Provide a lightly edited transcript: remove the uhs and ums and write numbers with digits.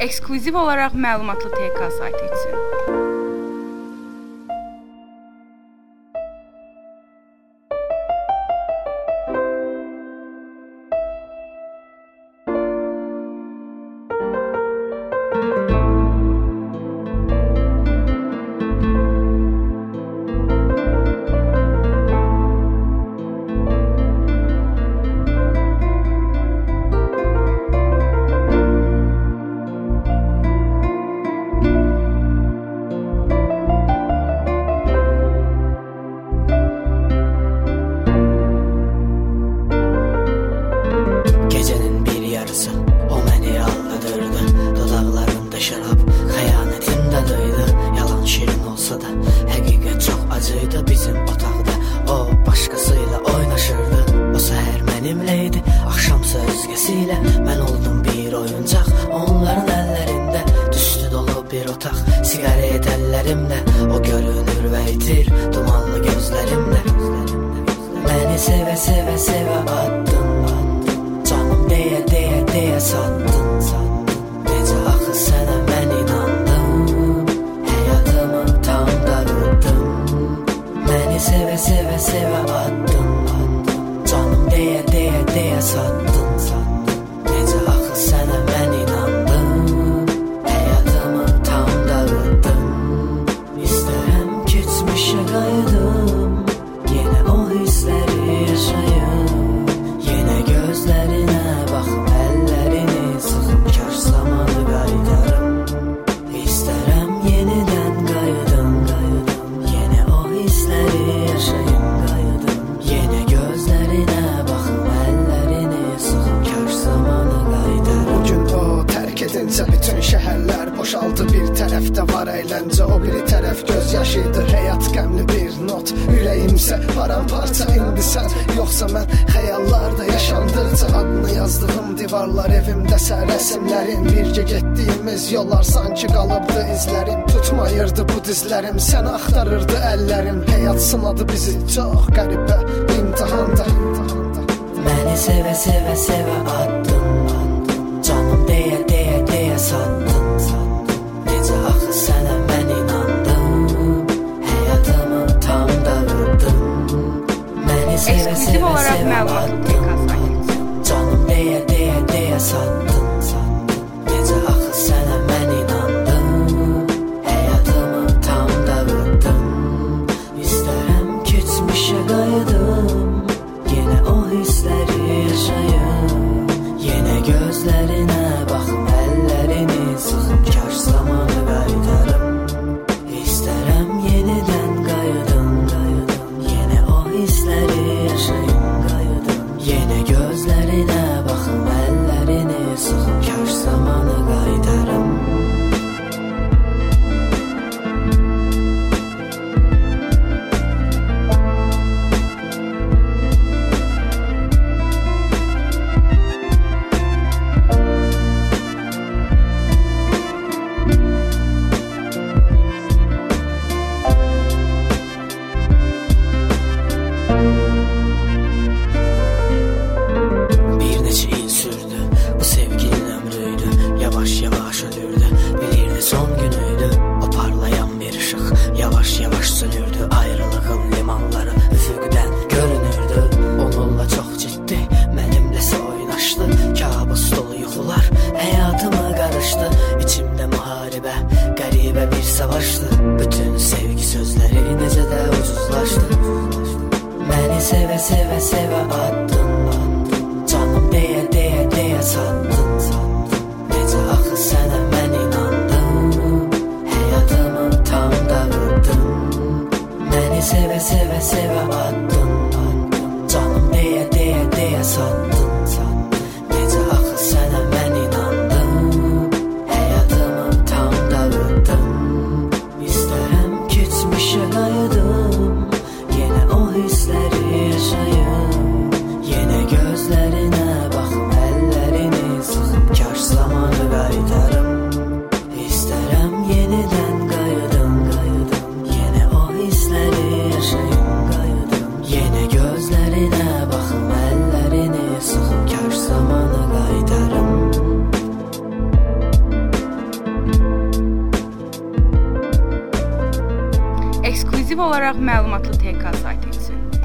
ekskluziv olaraq məlumatlı TK saytı üçün. Mən oldum bir oyuncaq onların əllərində, düşdü dolu bir otaq siqaret əllərimdə, o görünür və itir dumanlı gözlərimdə. Məni sevə sevə sevə attın, canım deyə deyə deyə sattın. Necə axı sənə mən inandım, həyatımı tam dağıtdım. Məni sevə sevə sevə attın, canım deyə deyə deyə sattın. Necə axı sənə mən inandım, həyatımı tam dağıtdım. İstərəm keçmişə qayıdım, yenə o hissləri yaşayım. Yenə gözlərinə baxım, əllərini sıxım, kaş zamanı qaytarım. İstərəm yenidən qayıdım, yenə o hissləri yaşayım, qayıdım. Yenə gözlərinə baxım, əllərini sıxım, kaş zamanı qaytarım. Bugün o tərk edincə bütün şəhərlər boşaldı. Bir tərəfdə var əyləncə, o biri tərəf göz yaşıydı. Həyat qəmli bir not, ürəyimsə paramparça. İndi sən yoxsa mən xəyallarda yaşandıqca adını yazdığım divarlar, evimdəsə rəsimlərin, birgə getdiyimiz yollar sanki qalıbdı izlərim. Tutmayırdı bu dizlərim, sən axtarırdı əllərim. Həyat sınadı bizi çox qəribə imtihanda. Məni sevə sevə sevə attın, canım deyə deyə deyə sattın. Necə axı sənə mən inandım, həyatımı tam dağıtdım. Məni sevə sevə sevə attın, canım deyə deyə deyə sattın. Necə axı sənə mən inandım, həyatımı tam dağıtdım. İstərəm keçmişə qayıdım, yenə o hissləri yaşayım. Yenə gözlərinə baxım, əllərini sıxım, kaş zamanı qaytarım. İstərəm yenidən qayıdım, yenə o hissləri yaşayım, qayıdım. Yenə gözlərinə baxım, əllərini sıxım, kaş zamanı qaytarım. Bir neçə il sürdü, bu sevginin ömrüydü. Yavaş yavaş ölürdü, bilirdi son günüydü. O parlayan bir ışıq yavaş yavaş sönürdü. Ayrılığın limanları üfüqdən görünürdü. Onunla çox ciddi, mənimləsə oynaşdı. Kabus dolu yuxular həyatıma qarışdı. İçimdə müharibə, qəribə bir savaşdı. Bütün sevgi sözləri necə də ucuzlaşdı. Məni sevə sevə sevə attın, canım deyə deyə deyə sattın. Necə axı sənə mən inandım, həyatımı tam dağıtdım. Məni sevə sevə sevə attın, canım deyə deyə deyə sattın. Necə axı sənə mən inandım, həyatımı tam dağıtdım. İstərəm keçmişə qayıdım, yenə o hissləri yaşayım. Yenə gözlərinə baxım, əllərini sıxım, kaş zamanı qaytarım. İstərəm yenidən qayıdım, yenə o hissləri yaşayım, qayıdım. Yenə gözlərinə baxım, əllərini sıxım, kaş zamanı qaytarım. olaraq məlumatlı TK saytı üçün.